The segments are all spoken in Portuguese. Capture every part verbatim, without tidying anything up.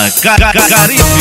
Caribe.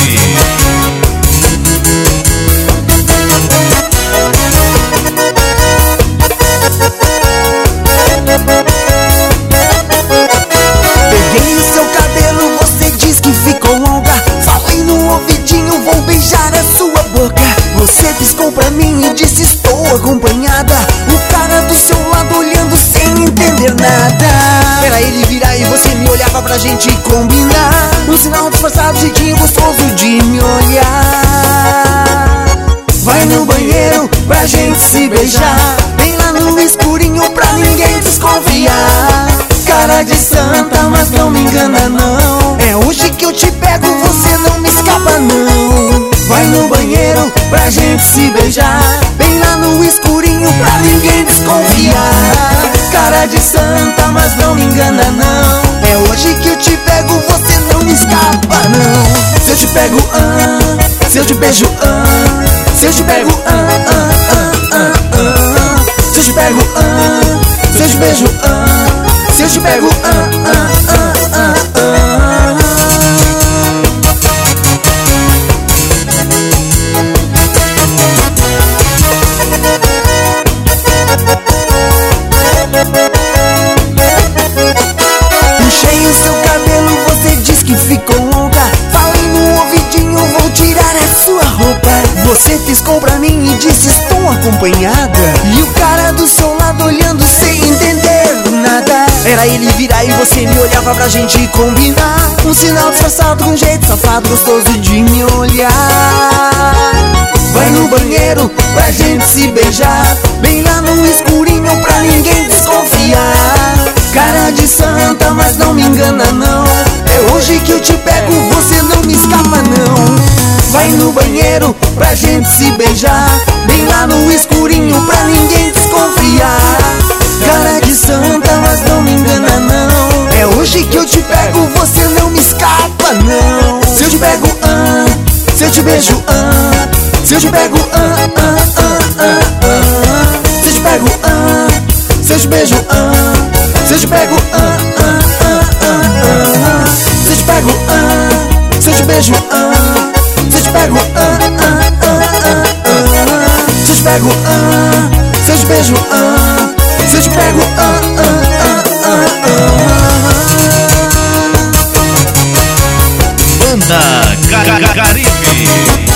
Peguei o seu cabelo, você diz que ficou longa. Falei no ouvidinho, vou beijar a sua boca. Você piscou pra mim e disse estou acompanhada. O cara do seu lado olhando sem entender nada. Era ele virar e você me olhava pra gente combinar. Um sinal disfarçado, jeitinho gostoso de me olhar. Vai no banheiro pra gente se beijar, bem lá no escurinho pra ninguém desconfiar. Cara de santa, mas não me engana não. É hoje que eu te pego, você não me escapa não. Vai no banheiro pra gente se beijar, bem lá no escurinho pra ninguém desconfiar. Cara de santa, mas não me engana não. É hoje que eu te pego, você não me escapa não. Se eu te pego, ah, se eu te beijo, ah, se eu te pego, ah, ah, ah, ah, ah. Se eu te pego, ah, se eu te beijo, ah, se eu te pego, ah, ah, ah, ah, ah. Puxei o seu cabelo, você diz que ficou longa. Falei no ouvidinho, vou tirar a sua roupa. Você piscou pra mim e disse estou acompanhada. E o cara do seu lado olhando sem entender nada. Era ele virar e você me olhava pra gente combinar. Um sinal disfarçado com um jeito safado gostoso de me olhar. Vai no banheiro pra gente se beijar, bem lá no escurinho pra ninguém desconfiar. Cara de santa, mas não me engana não. É hoje que eu te pego, você não me escapa não. Vai no banheiro pra gente se beijar, bem lá no escurinho pra ninguém desconfiar. Cara de santa, mas não me engana não. É hoje que eu te pego, você não me escapa não. Se eu te pego, ah, se eu te beijo, ah, se eu te pego, ah, ah, ah, ah, ah. Se eu te pego, ah, se eu te beijo, ah, se eu te pego, ah, ah, ah, ah, ah. Se eu te pego, ah, se eu te beijo, ah, se eu te pego, ah, ah, ah, ah, ah. Se eu te pego, ah, se eu te beijo, ah, se eu te pego, ah, ah, ah, ah, ah. Banda Caribe.